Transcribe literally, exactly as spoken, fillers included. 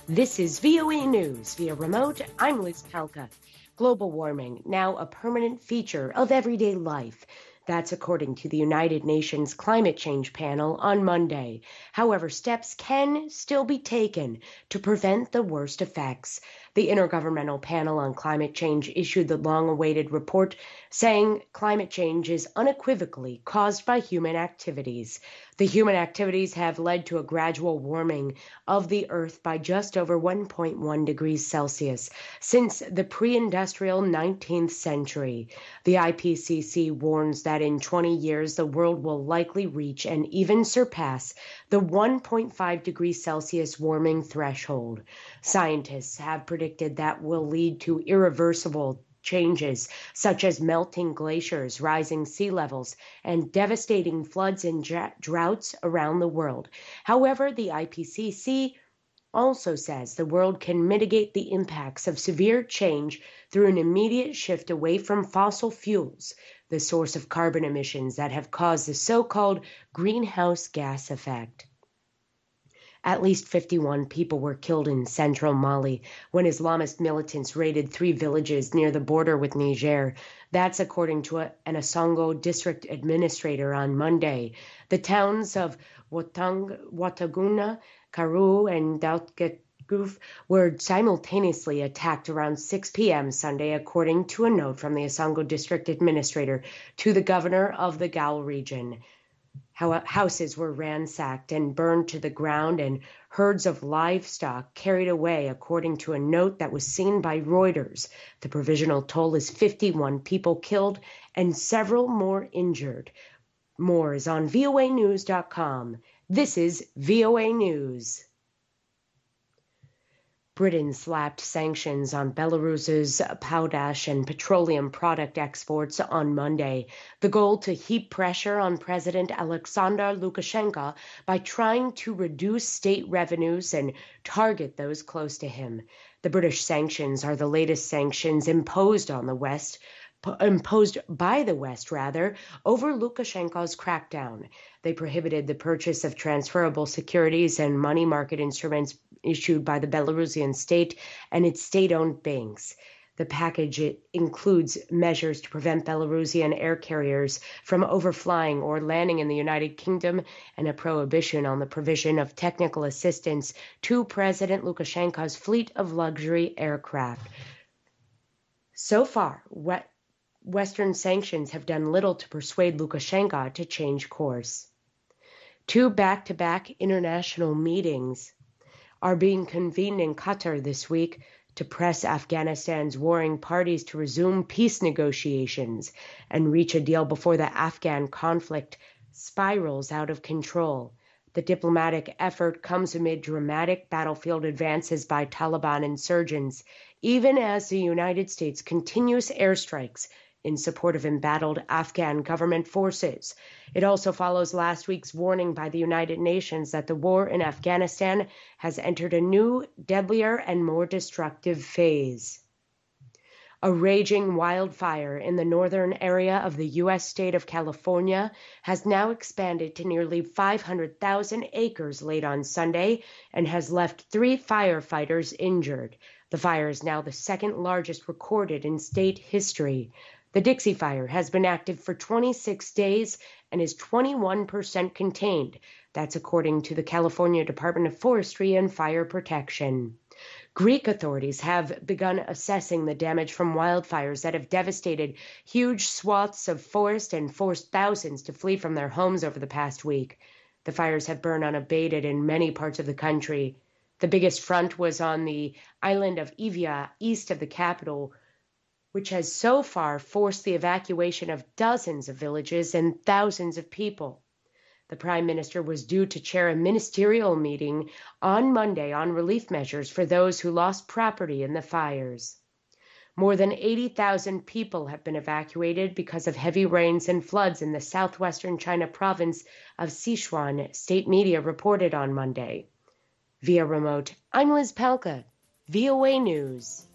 This is V O A News via remote. I'm Liz Palka. Global warming, now a permanent feature of everyday life. That's according to the United Nations Climate Change Panel on Monday. However, steps can still be taken to prevent the worst effects. The Intergovernmental Panel on Climate Change issued the long-awaited report saying climate change is unequivocally caused by human activities. The human activities have led to a gradual warming of the Earth by just over one point one degrees Celsius since the pre-industrial nineteenth century. The I P C C warns that in twenty years, the world will likely reach and even surpass the one point five degrees Celsius warming threshold. Scientists have predicted that will lead to irreversible changes such as melting glaciers, rising sea levels, and devastating floods and droughts around the world. However, the I P C C also says the world can mitigate the impacts of severe change through an immediate shift away from fossil fuels, the source of carbon emissions that have caused the so-called greenhouse gas effect. At least fifty-one people were killed in central Mali when Islamist militants raided three villages near the border with Niger. That's according to a, an Asongo district administrator on Monday. The towns of Watang, Wataguna, Karu, and Dautgetouf were simultaneously attacked around six p.m. Sunday, according to a note from the Asongo district administrator to the governor of the Gao region. Houses were ransacked and burned to the ground and herds of livestock carried away, according to a note that was seen by Reuters. The provisional toll is fifty-one people killed and several more injured. More is on V O A news dot com. This is V O A News. Britain slapped sanctions on Belarus's potash and petroleum product exports on Monday, the goal to heap pressure on President Alexander Lukashenko by trying to reduce state revenues and target those close to him. The British sanctions are the latest sanctions imposed on the West, imposed by the West, rather, over Lukashenko's crackdown. They prohibited the purchase of transferable securities and money market instruments issued by the Belarusian state and its state-owned banks. The package includes measures to prevent Belarusian air carriers from overflying or landing in the United Kingdom and a prohibition on the provision of technical assistance to President Lukashenko's fleet of luxury aircraft. So far, what Western sanctions have done little to persuade Lukashenko to change course. Two back-to-back international meetings are being convened in Qatar this week to press Afghanistan's warring parties to resume peace negotiations and reach a deal before the Afghan conflict spirals out of control. The diplomatic effort comes amid dramatic battlefield advances by Taliban insurgents, even as the United States continues airstrikes in support of embattled Afghan government forces. It also follows last week's warning by the United Nations that the war in Afghanistan has entered a new, deadlier, and more destructive phase. A raging wildfire in the northern area of the U S state of California has now expanded to nearly five hundred thousand acres late on Sunday and has left three firefighters injured. The fire is now the second largest recorded in state history. The Dixie Fire has been active for twenty-six days and is twenty-one percent contained. That's according to the California Department of Forestry and Fire Protection. Greek authorities have begun assessing the damage from wildfires that have devastated huge swaths of forest and forced thousands to flee from their homes over the past week. The fires have burned unabated in many parts of the country. The biggest front was on the island of Evia, east of the capital, which has so far forced the evacuation of dozens of villages and thousands of people. The Prime Minister was due to chair a ministerial meeting on Monday on relief measures for those who lost property in the fires. More than eighty thousand people have been evacuated because of heavy rains and floods in the southwestern China province of Sichuan, state media reported on Monday. Via remote, I'm Liz Palka, V O A News.